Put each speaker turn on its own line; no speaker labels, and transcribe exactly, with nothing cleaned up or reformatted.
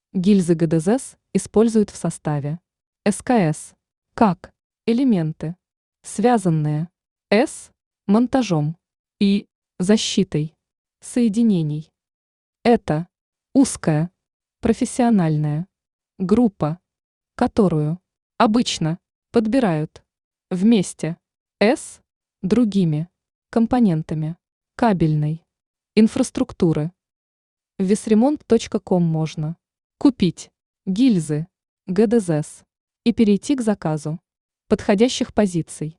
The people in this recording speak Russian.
Гильзы ГДЗС используют в составе СКС как элементы, связанные с монтажом и защитой соединений. Это узкая профессиональная группа, которую обычно подбирают вместе с другими компонентами кабельной инфраструктуры. В весремонт точка ком можно купить гильзы ГДЗС и перейти к заказу подходящих позиций.